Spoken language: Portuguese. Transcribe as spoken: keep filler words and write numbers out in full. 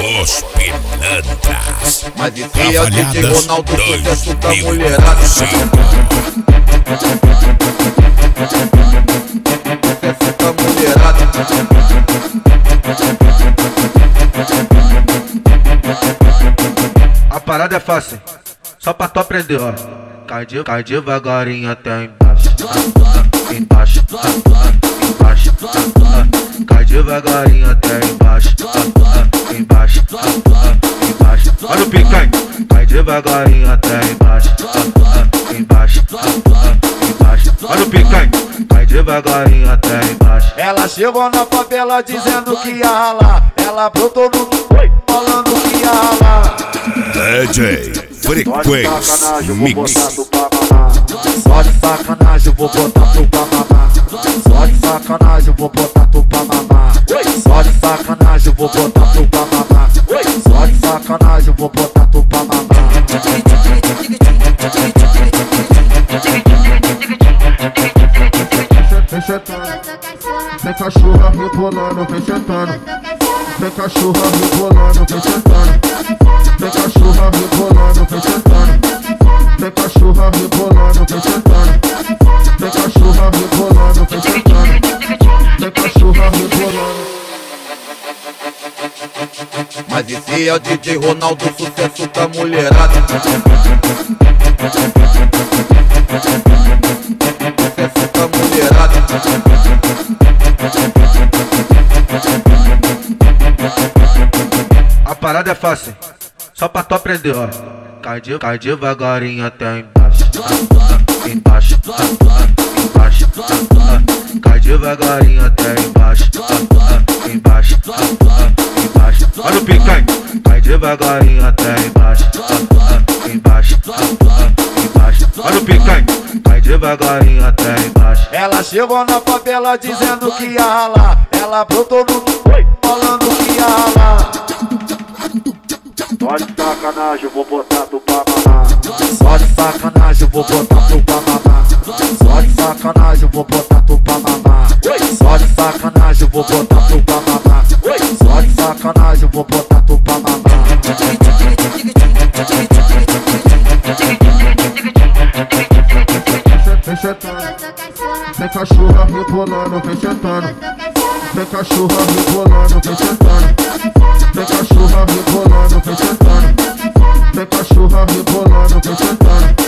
Os Pilantras. Mas esse é o D J Ronaldo, sucesso da mulherada. Sucesso da mulherada. A parada é fácil, só pra tu aprender, ó. Cai, de, cai devagarinho até embaixo, embaixo, embaixo. Cai devagarinho até embaixo, embaixo, embaixo. Olha o picanha, cai devagarinho até embaixo, embaixo, embaixo. Olha o picanha, cai devagarinho até embaixo. Ela chegou na favela dizendo que ia ralar. Ela brotou no falando que ia ralar. D J Frequência Mix. Só de sacanagem eu vou botar tu pra mamar. Só de sacanagem eu vou botar tu pra mamar. Só de sacanagem eu vou botar tu pra mamar. Só de sacanagem eu vou botar tu pra mamar. Vem sentando, vem cachorra rebolando, vem sentando. Vem cachorra rebolando, vem sentando. Vem cachorra rebolando, vem sentando. Vem cachorra rebolando, vem sentando. Vem cachorra rebolando, vem sentando. Vem cachorra rebolando. Mas esse é o D J Ronaldo, sucesso da mulherada. Sucesso da mulherada. A parada é fácil, só pra tu aprender, ó. Cai, de, cai devagarinho até embaixo, embaixo, embaixo. Cai devagarinho até embaixo, embaixo, embaixo. Olha o picanha, cai devagarinho até embaixo, embaixo, embaixo. Olha o picanha, cai devagarinho até embaixo. Ela chegou na favela dizendo que ia ralar. Ela brotou no falando que ia ralar. Só de sacanagem eu vou botar tu pra mamar. Só de sacanagem eu vou botar tu pra mamar. Só de sacanagem eu vou botar tu pra mamar. Só de sacanagem eu vou botar tu pra mamar. Só de sacanagem eu vou botar tu pra mamar. Vem sentando, vem cachorra rebolando, vem sentando. Vem cachorra rebolando, vem sentando. Vem cachorra rebolando, vem sentando. Vem cachorra rebolando, vem sentando.